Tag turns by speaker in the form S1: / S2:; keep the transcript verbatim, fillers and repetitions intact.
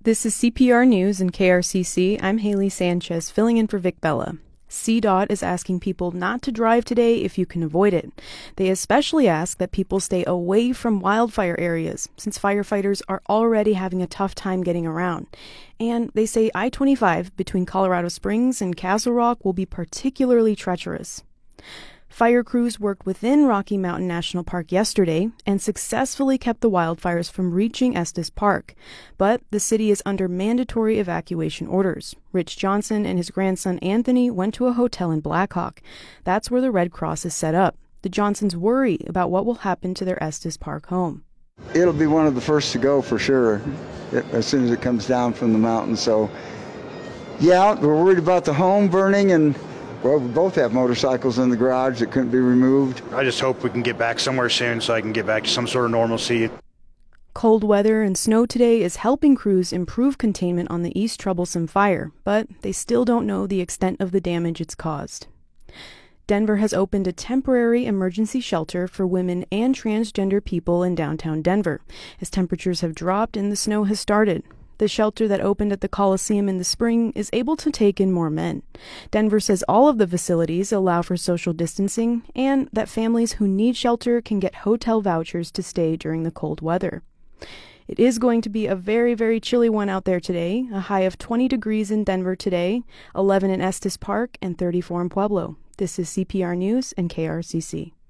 S1: This is C P R News and K R C C. I'm Haley Sanchez, filling in for Vic Bella. C DOT is asking people not to drive today if you can avoid it. They especially ask that people stay away from wildfire areas, since firefighters are already having a tough time getting around. And they say I twenty-five between Colorado Springs and Castle Rock will be particularly treacherous. Fire crews worked within Rocky Mountain National Park yesterday and successfully kept the wildfires from reaching Estes Park. But the city is under mandatory evacuation orders. Rich Johnson and his grandson Anthony went to a hotel in Blackhawk. That's where the Red Cross is set up. The Johnsons worry about what will happen to their Estes Park home.
S2: It'll be one of the first to go for sure as soon as it comes down from the mountain. So, yeah, we're worried about the home burning, and well, we both have motorcycles in the garage that couldn't be removed.
S3: I just hope we can get back somewhere soon so I can get back to some sort of normalcy.
S1: Cold weather and snow today is helping crews improve containment on the East Troublesome Fire, but they still don't know the extent of the damage it's caused. Denver has opened a temporary emergency shelter for women and transgender people in downtown Denver, as temperatures have dropped and the snow has started. The shelter that opened at the Coliseum in the spring is able to take in more men. Denver says all of the facilities allow for social distancing and that families who need shelter can get hotel vouchers to stay during the cold weather. It is going to be a very, very chilly one out there today. A high of twenty degrees in Denver today, eleven in Estes Park, and thirty-four in Pueblo. This is C P R News and K R C C.